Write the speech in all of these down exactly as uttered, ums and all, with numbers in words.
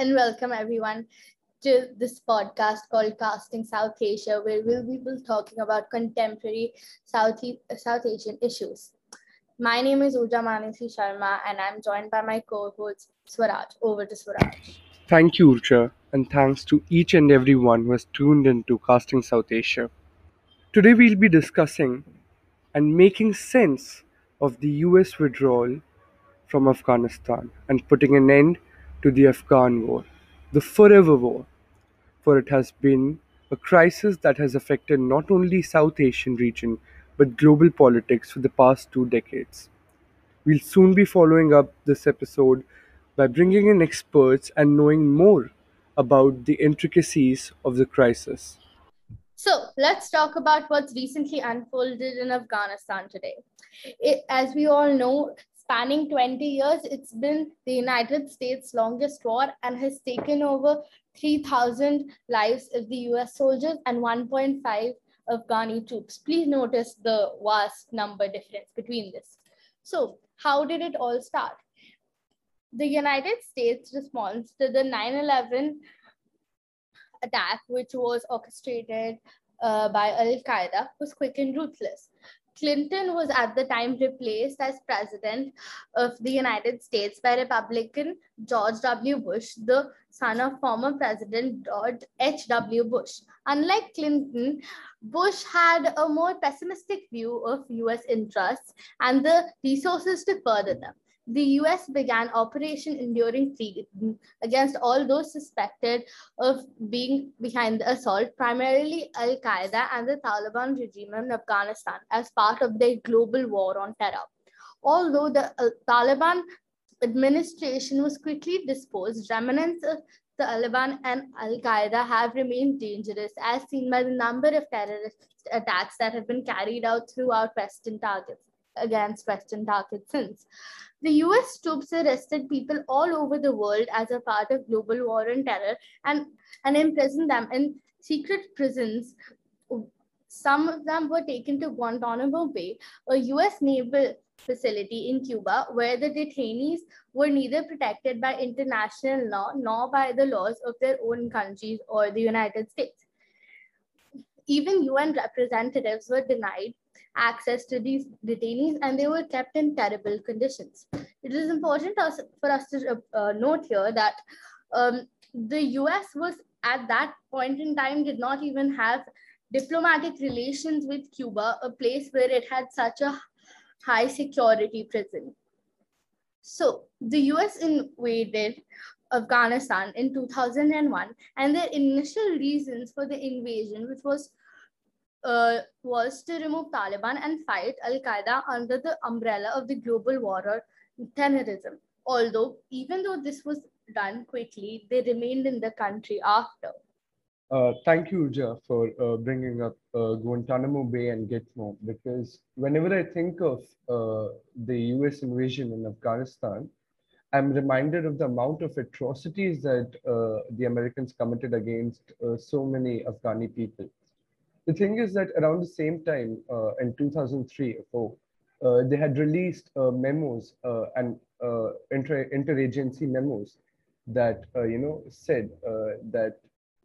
and welcome everyone to this podcast called Casting South Asia, where we'll be talking about contemporary South, South Asian issues. My name is Uja Manasi Sharma, and I'm joined by my co-host Swaraj. Over to Swaraj. Thank you, Urja, and thanks to each and everyone who has tuned into Casting South Asia. Today we'll be discussing and making sense of the U S withdrawal from Afghanistan and putting an end to the Afghan war, the forever war, for it has been a crisis that has affected not only South Asian region but global politics for the past two decades. We'll soon be following up this episode by bringing in experts and knowing more about the intricacies of the crisis. So let's talk about what's recently unfolded in Afghanistan today. It, as we all know, spanning twenty years, it's been the United States' longest war and has taken over three thousand lives of the U S soldiers and one point five Afghani troops. Please notice the vast number difference between this. So, how did it all start? The United States response to the nine eleven attack, which was orchestrated uh, by Al Qaeda, was quick and ruthless. Clinton was at the time replaced as president of the United States by Republican George W. Bush, the son of former President George H W. Bush. Unlike Clinton, Bush had a more pessimistic view of U S interests and the resources to further them. The U S began Operation Enduring Freedom against all those suspected of being behind the assault, primarily Al Qaeda and the Taliban regime in Afghanistan, as part of their global war on terror. Although the uh, Taliban administration was quickly disposed, remnants of the Taliban and Al Qaeda have remained dangerous, as seen by the number of terrorist attacks that have been carried out throughout Western targets against Western targets since. The U S troops arrested people all over the world as a part of global war on terror and, and imprisoned them in secret prisons. Some of them were taken to Guantanamo Bay, a U S naval facility in Cuba, where the detainees were neither protected by international law nor by the laws of their own countries or the United States. Even U N representatives were denied access to these detainees and they were kept in terrible conditions. It is important for us to uh, note here that um, the U S was at that point in time did not even have diplomatic relations with Cuba, a place where it had such a high security prison. So the U S invaded Afghanistan in two thousand one, and their initial reasons for the invasion, which was uh, was to remove Taliban and fight Al Qaeda under the umbrella of the global war on terrorism. Although, even though this was done quickly, they remained in the country after. Uh, thank you, Urja, for uh, bringing up uh, Guantanamo Bay and Gitmo, because whenever I think of uh, the U S invasion in Afghanistan, I'm reminded of the amount of atrocities that uh, the Americans committed against uh, so many Afghani people. The thing is that around the same time, uh, in two thousand three or four, uh, they had released uh, memos uh, and uh, inter interagency memos that uh, you know said uh, that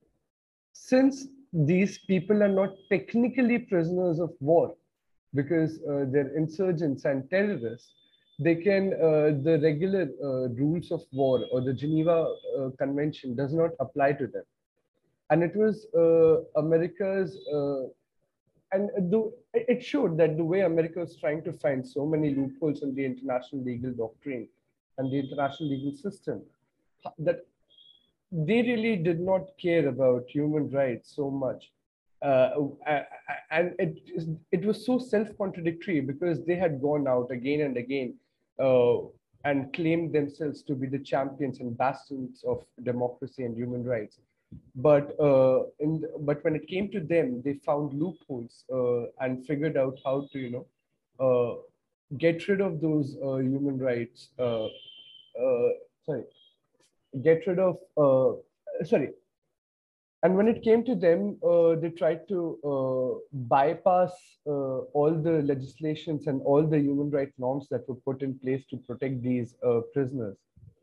since these people are not technically prisoners of war because uh, they're insurgents and terrorists, they can uh, the regular uh, rules of war or the Geneva uh, Convention does not apply to them. And it was uh, America's uh, and the, it showed that the way America was trying to find so many loopholes in the international legal doctrine and the international legal system, that they really did not care about human rights so much. Uh, and it, it was so self-contradictory because they had gone out again and again uh, and claimed themselves to be the champions and bastions of democracy and human rights. But uh, in the, but when it came to them, they found loopholes uh, and figured out how to you know uh, get rid of those uh, human rights. Uh, uh, sorry, get rid of uh, sorry. And when it came to them, uh, they tried to uh, bypass uh, all the legislations and all the human rights norms that were put in place to protect these uh, prisoners.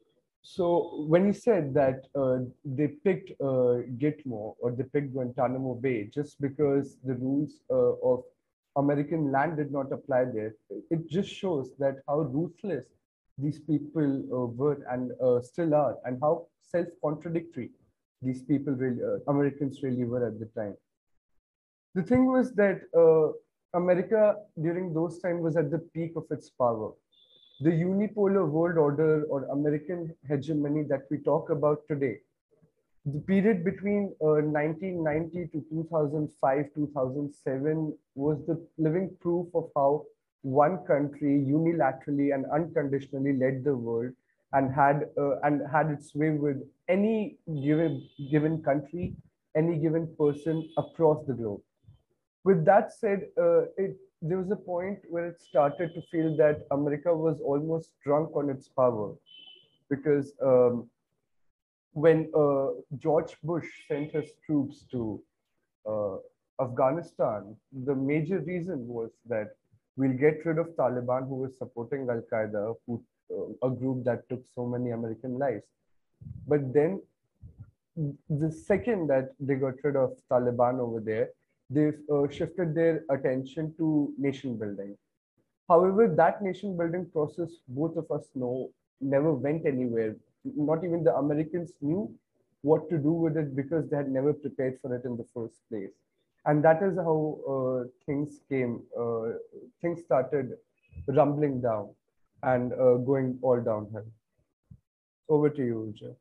So when you said that uh, they picked uh, Gitmo or they picked Guantanamo Bay just because the rules uh, of American land did not apply there, it just shows that how ruthless these people uh, were and uh, still are, and how self-contradictory these people really, uh, Americans really were at the time. The thing was that uh, America during those times was at the peak of its power. The unipolar world order or American hegemony that we talk about today, the period between uh, nineteen ninety to two thousand five, two thousand seven was the living proof of how one country unilaterally and unconditionally led the world and had uh, and had its way with any given given country, any given person across the globe. With that said, uh, it there was a point where it started to feel that America was almost drunk on its power because um, when uh, George Bush sent his troops to uh, Afghanistan, the major reason was that we'll get rid of Taliban, who was supporting Al Qaeda, who, uh, a group that took so many American lives. But then, the second that they got rid of Taliban over there, they've uh, shifted their attention to nation building. However, that nation building process, both of us know, never went anywhere. Not even the Americans knew what to do with it because they had never prepared for it in the first place. And that is how uh, things came, uh, things started rumbling down and uh, going all downhill. Over to you, Ulja.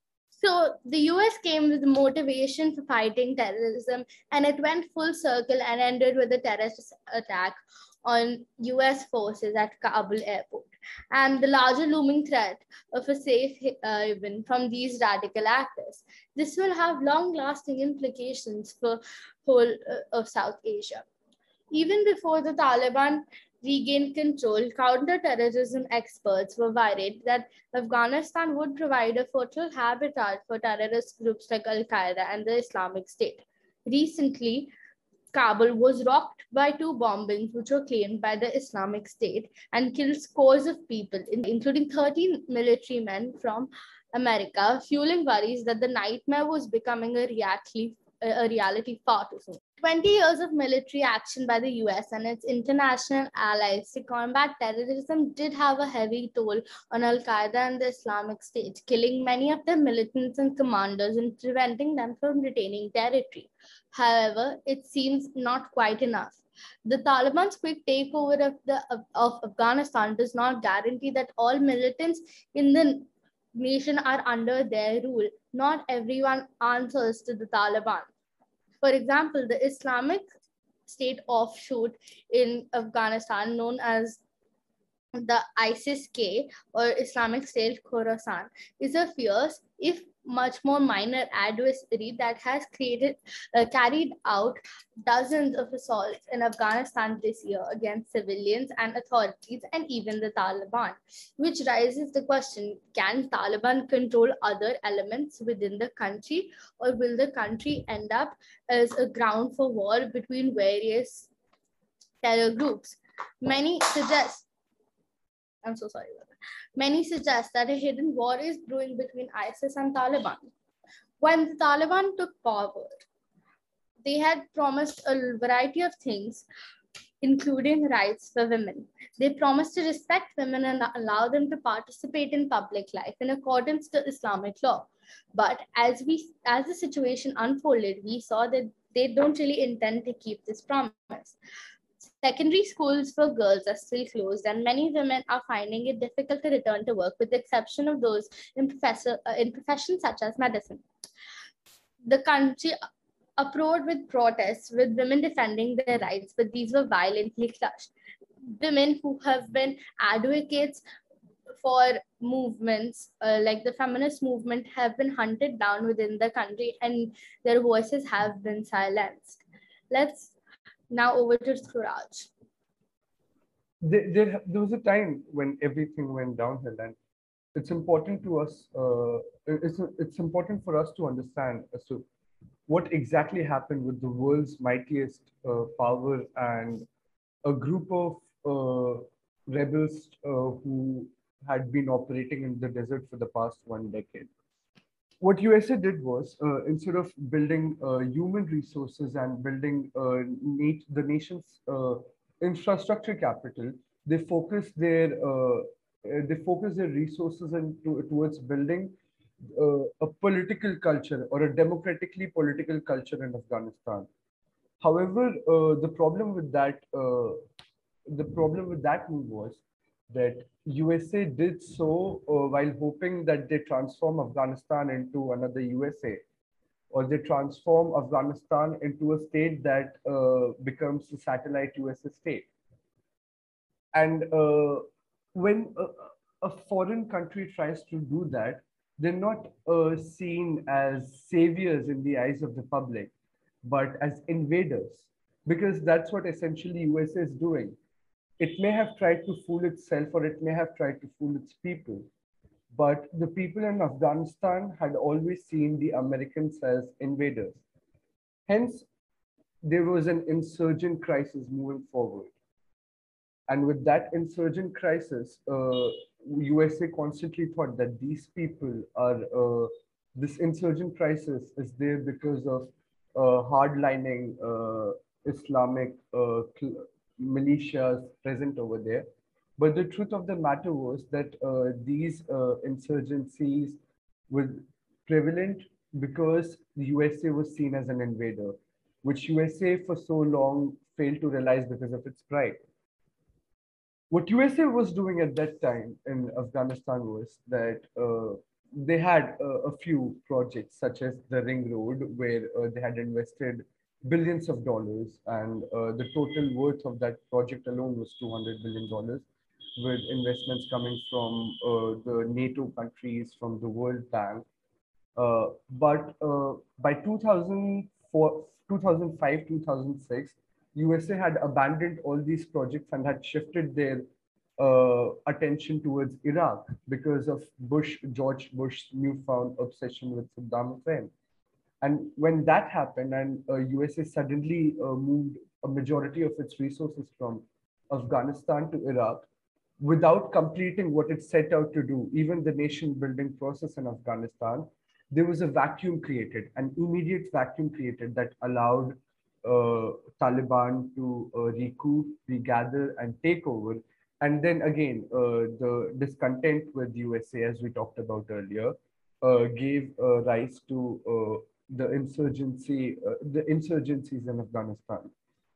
So the U S came with motivation for fighting terrorism, and it went full circle and ended with a terrorist attack on U S forces at Kabul airport, and the larger looming threat of a safe haven from these radical actors. This will have long-lasting implications for whole uh, of South Asia. Even before the Taliban regained control, counterterrorism experts were worried that Afghanistan would provide a fertile habitat for terrorist groups like Al Qaeda and the Islamic State. Recently, Kabul was rocked by two bombings which were claimed by the Islamic State and killed scores of people, including thirteen military men from America, fueling worries that the nightmare was becoming a reality, a reality far too soon. twenty years of military action by the U S and its international allies to combat terrorism did have a heavy toll on Al Qaeda and the Islamic State, killing many of their militants and commanders and preventing them from retaining territory. However, it seems not quite enough. The Taliban's quick takeover of, the, of, of Afghanistan does not guarantee that all militants in the nation are under their rule. Not everyone answers to the Taliban. For example, the Islamic State offshoot in Afghanistan, known as the ISIS-K or Islamic State Khorasan, is a fierce, if much more minor adversary that has created, uh, carried out dozens of assaults in Afghanistan this year against civilians and authorities and even the Taliban, which raises the question, can Taliban control other elements within the country, or will the country end up as a ground for war between various terror groups? Many suggest I'm so sorry about that. Many suggest that a hidden war is brewing between ISIS and Taliban. When the Taliban took power, they had promised a variety of things, including rights for women. They promised to respect women and allow them to participate in public life in accordance to Islamic law. But as we, as the situation unfolded, we saw that they don't really intend to keep this promise. Secondary schools for girls are still closed, and many women are finding it difficult to return to work, with the exception of those in, professor, uh, in professions such as medicine. The country uproared with protests, with women defending their rights, but these were violently crushed. Women who have been advocates for movements uh, like the feminist movement have been hunted down within the country, and their voices have been silenced. Let's now over to Suraj. There, there, there was a time when everything went downhill, and it's important to us. Uh, it's it's important for us to understand as to what exactly happened with the world's mightiest uh, power and a group of uh, rebels uh, who had been operating in the desert for the past one decade. What U S A did was, uh, instead of building uh, human resources and building uh, nat- the nation's uh, infrastructure capital, they focused their uh, uh, they focused their resources into, towards building uh, a political culture or a democratically political culture in Afghanistan. However, uh, the problem with that uh, the problem with that move was that U S A did so uh, while hoping that they transform Afghanistan into another U S A, or they transform Afghanistan into a state that uh, becomes a satellite U S A state. And uh, when a, a foreign country tries to do that, they're not uh, seen as saviors in the eyes of the public, but as invaders, because that's what essentially U S A is doing. It may have tried to fool itself, or it may have tried to fool its people, but the people in Afghanistan had always seen the Americans as invaders. Hence, there was an insurgent crisis moving forward. And with that insurgent crisis, uh, U S A constantly thought that these people are, uh, this insurgent crisis is there because of uh, hardlining uh, Islamic uh, militias present over there. But the truth of the matter was that uh, these uh, insurgencies were prevalent because the U S A was seen as an invader, which U S A for so long failed to realize because of its pride. What U S A was doing at that time in Afghanistan was that uh, they had uh, a few projects, such as the Ring Road, where uh, they had invested billions of dollars, and uh, the total worth of that project alone was two hundred billion dollars, with investments coming from uh, the NATO countries, from the World Bank. Uh, but uh, by two thousand four, two thousand five, two thousand six, U S A had abandoned all these projects and had shifted their uh, attention towards Iraq because of Bush, George Bush's newfound obsession with Saddam Hussein. And when that happened, and uh, U S A suddenly uh, moved a majority of its resources from Afghanistan to Iraq without completing what it set out to do, even the nation building process in Afghanistan, there was a vacuum created, an immediate vacuum created that allowed uh, Taliban to uh, recoup, regather, and take over. And then again, uh, the discontent with U S A, as we talked about earlier, uh, gave uh, rise to uh, the insurgency, uh, the insurgencies in Afghanistan.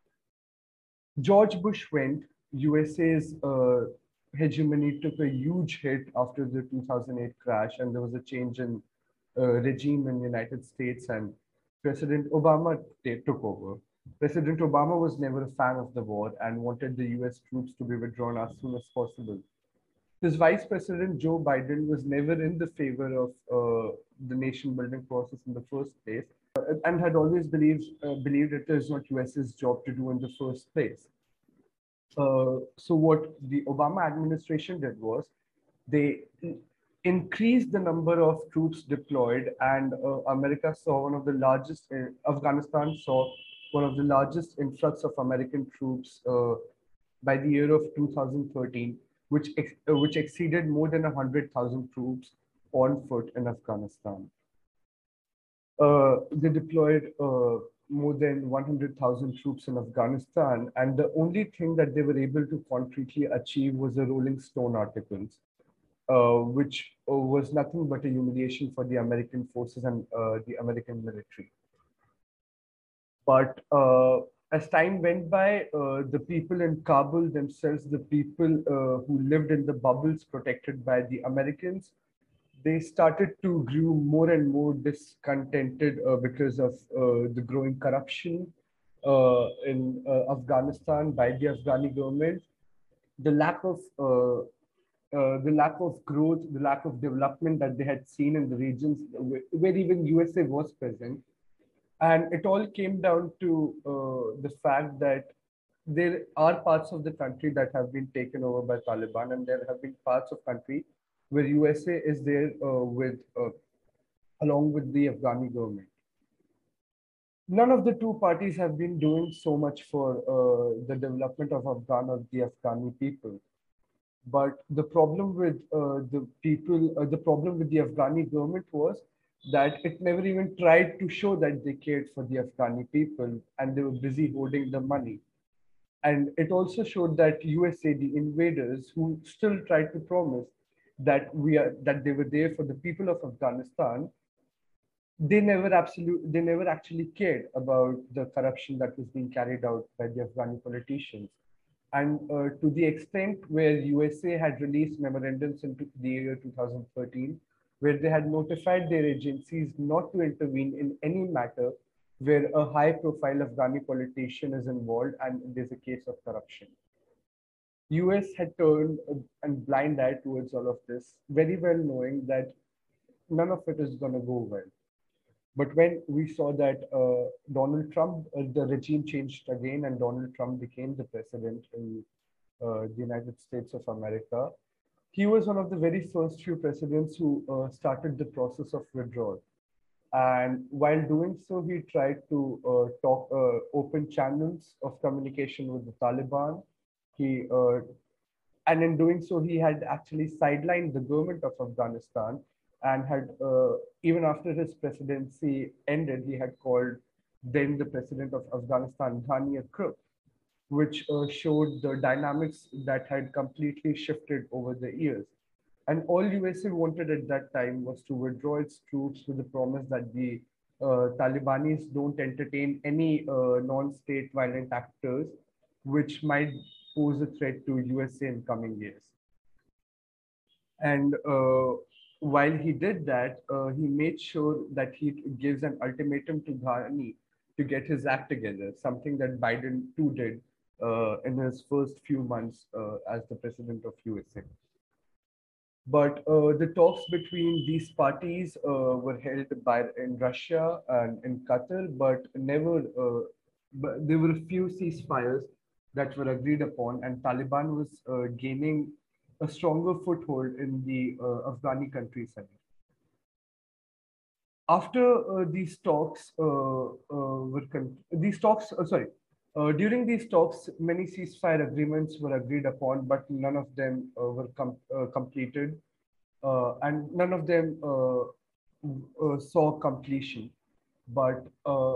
George Bush went, U S A's uh, hegemony took a huge hit after the two thousand eight crash, and there was a change in uh, regime in the United States, and President Obama took over. President Obama was never a fan of the war and wanted the U S troops to be withdrawn as soon as possible. His vice president, Joe Biden, was never in the favor of uh, the nation building process in the first place, uh, and had always believed, uh, believed it is not U S's job to do in the first place. Uh, so what the Obama administration did was they increased the number of troops deployed, and uh, America saw one of the largest, uh, Afghanistan saw one of the largest influx of American troops uh, by the year of two thousand thirteen, which, ex uh, which exceeded more than one hundred thousand troops on foot in Afghanistan. Uh, they deployed uh, more than one hundred thousand troops in Afghanistan, and the only thing that they were able to concretely achieve was the Rolling Stone articles, uh, which uh, was nothing but a humiliation for the American forces and uh, the American military. But uh, as time went by, uh, the people in Kabul themselves, the people uh, who lived in the bubbles protected by the Americans, they started to grow more and more discontented uh, because of uh, the growing corruption uh, in uh, Afghanistan by the Afghani government, the lack of uh, uh, the lack of growth, the lack of development that they had seen in the regions where, where even U S A was present. And it all came down to uh, the fact that there are parts of the country that have been taken over by Taliban, and there have been parts of country where U S A is there uh, with, uh, along with the Afghani government. None of the two parties have been doing so much for uh, the development of Afghan or the Afghani people. But the problem with uh, the people, uh, the problem with the Afghani government was that it never even tried to show that they cared for the Afghani people, and they were busy hoarding the money. And it also showed that U S A, the invaders, who still tried to promise that we are that they were there for the people of Afghanistan, they never absolute they never actually cared about the corruption that was being carried out by the Afghani politicians. And uh, to the extent where U S A had released memorandums in the year two thousand thirteen, where they had notified their agencies not to intervene in any matter where a high-profile Afghani politician is involved and there's a case of corruption. U S had turned a blind eye towards all of this, very well knowing that none of it is going to go well. But when we saw that uh, Donald Trump, uh, the regime changed again, and Donald Trump became the president in uh, the United States of America, he was one of the very first few presidents who uh, started the process of withdrawal. And while doing so, he tried to uh, talk, uh, open channels of communication with the Taliban. He, uh, and in doing so, he had actually sidelined the government of Afghanistan, and had, uh, even after his presidency ended, he had called then the president of Afghanistan, Ghani, a crook, which uh, showed the dynamics that had completely shifted over the years. And all U S A wanted at that time was to withdraw its troops with the promise that the uh, Talibanis don't entertain any uh, non-state violent actors, which might pose a threat to U S A in coming years. And uh, while he did that, uh, he made sure that he gives an ultimatum to Ghani to get his act together, something that Biden too did uh, in his first few months uh, as the president of U S A. But uh, the talks between these parties uh, were held by in Russia and in Qatar, but never. Uh, but there were a few ceasefires that were agreed upon, and Taliban was uh, gaining a stronger foothold in the uh, Afghani countryside. After uh, these talks uh, uh, were con- these talks, uh, sorry, uh, during these talks, many ceasefire agreements were agreed upon, but none of them uh, were com- uh, completed, uh, and none of them uh, uh, saw completion. But uh,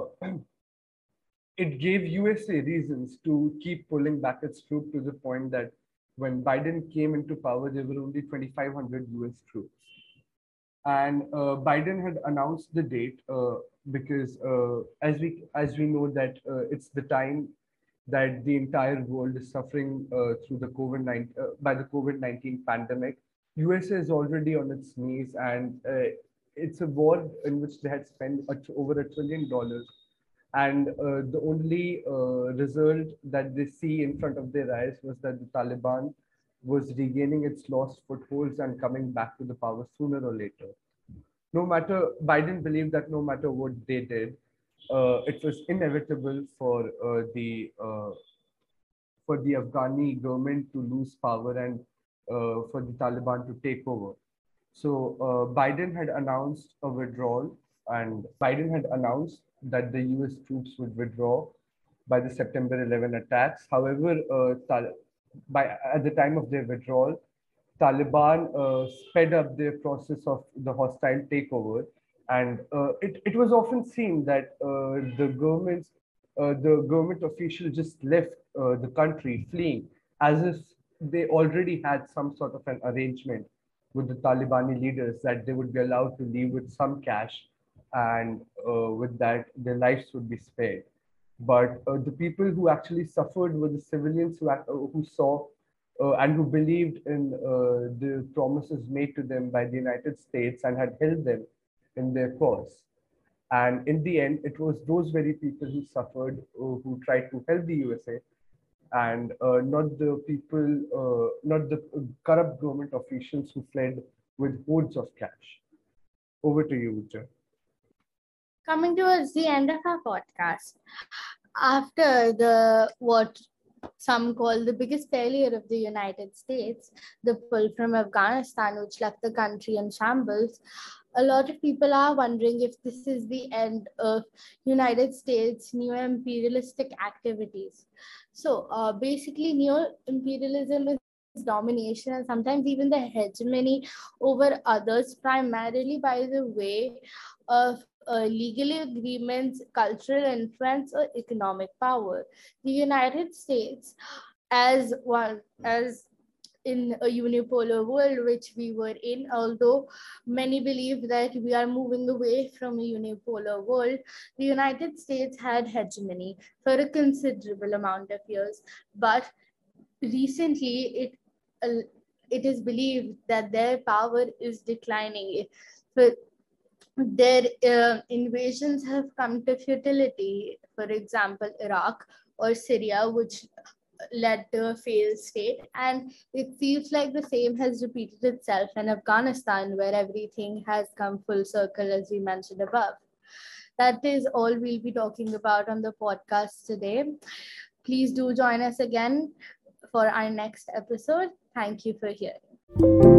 it gave U S A reasons to keep pulling back its troops, to the point that when Biden came into power, there were only twenty-five hundred U S troops. And uh, Biden had announced the date uh, because, uh, as we as we know, that uh, it's the time that the entire world is suffering uh, through the COVID nineteen uh, by the COVID nineteen pandemic. U S A is already on its knees, and uh, it's a war in which they had spent a, over a trillion dollars, and uh, the only uh, result that they see in front of their eyes was that the Taliban was regaining its lost footholds and coming back to the power sooner or later. No matter, Biden believed that no matter what they did, uh, it was inevitable for uh, the uh, for the Afghani government to lose power, and uh, for the Taliban to take over. So uh, Biden had announced a withdrawal, and Biden had announced that the U S troops would withdraw by the September eleventh attacks. However, uh, by at the time of their withdrawal, Taliban uh, sped up their process of the hostile takeover, and uh, it, it was often seen that uh, the government's uh, the government officials just left uh, the country fleeing, as if they already had some sort of an arrangement with the Talibani leaders that they would be allowed to leave with some cash, and uh, with that their lives would be spared. But uh, the people who actually suffered were the civilians who, uh, who saw uh, and who believed in uh, the promises made to them by the United States and had held them in their cause. And in the end, it was those very people who suffered, uh, who tried to help the U S A, and uh, not the people, uh, not the corrupt government officials who fled with hordes of cash. Over to you, Ucha. Coming towards the end of our podcast, after the what some call the biggest failure of the United States, the pull from Afghanistan, which left the country in shambles, a lot of people are wondering if this is the end of United States neo-imperialistic activities. So uh, basically, neo-imperialism is domination and sometimes even the hegemony over others, primarily by the way of uh, legal agreements, cultural influence, or economic power. The United States, as one as in a unipolar world which we were in, although many believe that we are moving away from a unipolar world, the United States had hegemony for a considerable amount of years. But recently, it uh, it is believed that their power is declining. For their uh, invasions have come to futility. For example, Iraq or Syria, which led to a failed state. And it feels like the same has repeated itself in Afghanistan, where everything has come full circle, as we mentioned above. That is all we'll be talking about on the podcast today. Please do join us again for our next episode. Thank you for hearing.